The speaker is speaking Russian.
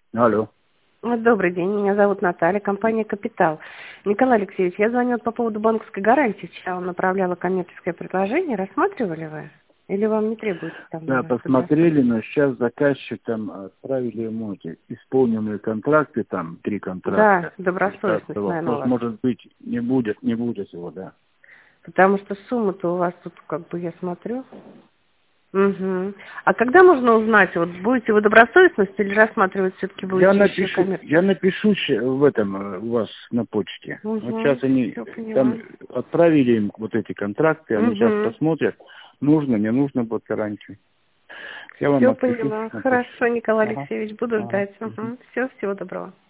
Алло. Добрый день, меня зовут Наталья, компания «Капитал». Николай Алексеевич, я звоню по поводу банковской гарантии. Вчера вам направляла коммерческое предложение. Рассматривали вы? Или вам не требуется там Да, посмотрели, но сейчас заказчик там отправили ему эти исполненные контракты, там 3 Да, контракта. добросовестность, наверное, у Вопрос вас. может быть, не будет его, да. Потому что сумма-то у вас тут, как бы, я смотрю. Угу. А когда можно узнать, вот будете вы добросовестность или рассматривать все-таки Я будете еще напишу, коммерческую? в этом у вас на почте. Вот Угу, сейчас они все там поняла. отправили им вот эти контракты, они сейчас Угу, посмотрят, нужно, не нужно под гарантию. Я вам все отпишу поняла. на почту. Хорошо, Николай Ага. Алексеевич, буду Ага. ждать. Угу. Все, всего доброго.